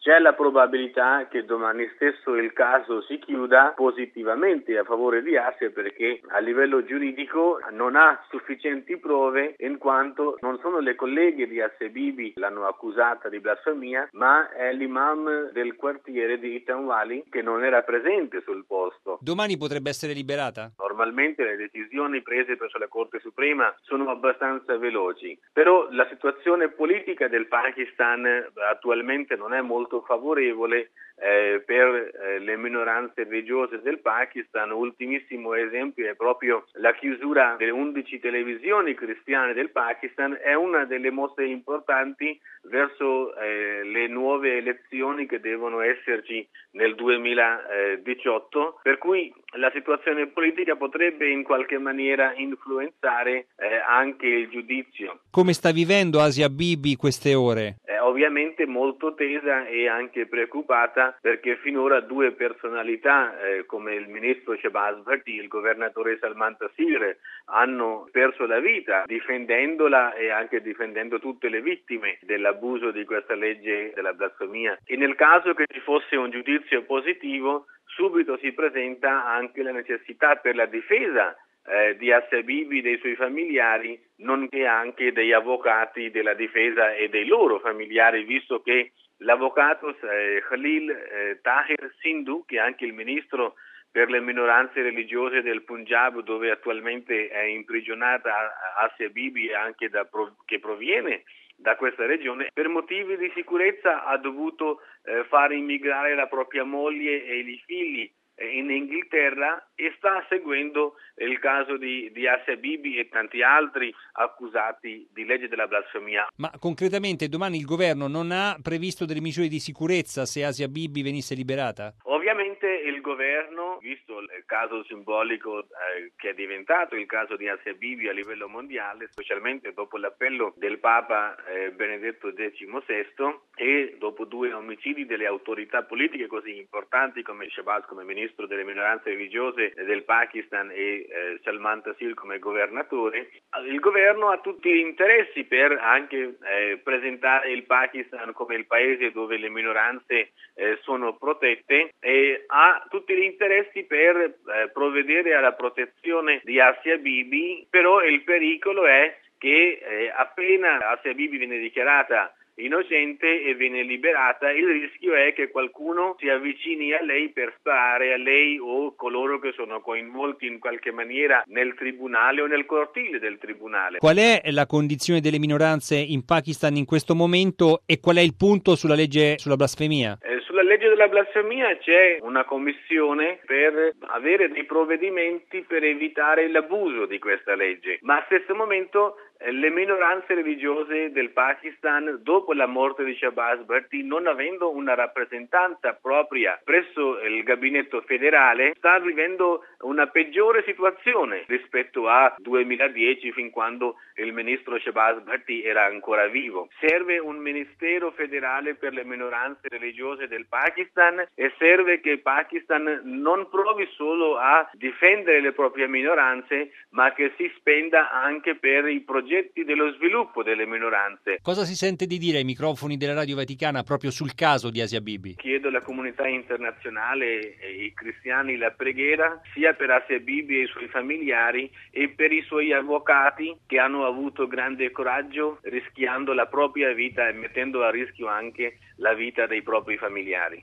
C'è la probabilità che domani stesso il caso si chiuda positivamente a favore di Asia, perché a livello giuridico non ha sufficienti prove, in quanto non sono le colleghe di Asia Bibi l'hanno accusata di blasfemia, ma è l'imam del quartiere di Eaton Valley che non era presente sul posto. Domani potrebbe essere liberata? Normalmente le decisioni prese presso la Corte Suprema sono abbastanza veloci, però la situazione politica del Pakistan attualmente non è molto favorevole per le minoranze religiose del Pakistan. Ultimissimo esempio è proprio la chiusura delle 11 televisioni cristiane del Pakistan, è una delle mosse importanti verso le nuove elezioni che devono esserci nel 2018, per cui la situazione politica potrebbe in qualche maniera influenzare anche il giudizio. Come sta vivendo Asia Bibi queste ore? Ovviamente molto tesa e anche preoccupata, perché finora due personalità come il ministro Shehbaz Bhatti e il governatore Salman Taseer hanno perso la vita difendendola e anche difendendo tutte le vittime dell'abuso di questa legge della blasfemia. E nel caso che ci fosse un giudizio positivo, subito si presenta anche la necessità per la difesa di Asia Bibi, dei suoi familiari, nonché anche degli avvocati della difesa e dei loro familiari, visto che l'avvocato Khalil Tahir Sindhu, che è anche il ministro per le minoranze religiose del Punjab, dove attualmente è imprigionata Asia Bibi e anche che proviene da questa regione, per motivi di sicurezza ha dovuto far immigrare la propria moglie e i figli in Inghilterra e sta seguendo il caso di Asia Bibi e tanti altri accusati di legge della blasfemia. Ma concretamente domani il governo non ha previsto delle misure di sicurezza se Asia Bibi venisse liberata? Ovviamente il governo, visto il caso simbolico che è diventato il caso di Asia Bibi a livello mondiale, specialmente dopo l'appello del Papa Benedetto XVI e dopo 2 omicidi delle autorità politiche così importanti come Shehbaz come ministro delle minoranze religiose del Pakistan e Salman Taseer come governatore, il governo ha tutti gli interessi per anche presentare il Pakistan come il paese dove le minoranze sono protette e ha tutti gli interessi per provvedere alla protezione di Asia Bibi, però il pericolo è che appena Asia Bibi viene dichiarata innocente e viene liberata, il rischio è che qualcuno si avvicini a lei per sparare a lei o coloro che sono coinvolti in qualche maniera nel tribunale o nel cortile del tribunale. Qual è la condizione delle minoranze in Pakistan in questo momento e qual è il punto sulla legge sulla blasfemia? Sulla legge della blasfemia c'è una commissione per avere dei provvedimenti per evitare l'abuso di questa legge, ma allo stesso momento le minoranze religiose del Pakistan, dopo la morte di Shehbaz Bhatti, non avendo una rappresentanza propria presso il gabinetto federale, sta vivendo una peggiore situazione rispetto a 2010, fin quando il ministro Shehbaz Bhatti era ancora vivo. Serve un ministero federale per le minoranze religiose del Pakistan e serve che il Pakistan non provi solo a difendere le proprie minoranze, ma che si spenda anche per i progetti dello sviluppo delle minoranze. Cosa si sente di dire ai microfoni della Radio Vaticana proprio sul caso di Asia Bibi? Chiedo alla comunità internazionale e ai cristiani la preghiera sia per Asia Bibi e i suoi familiari e per i suoi avvocati che hanno avuto grande coraggio rischiando la propria vita e mettendo a rischio anche la vita dei propri familiari.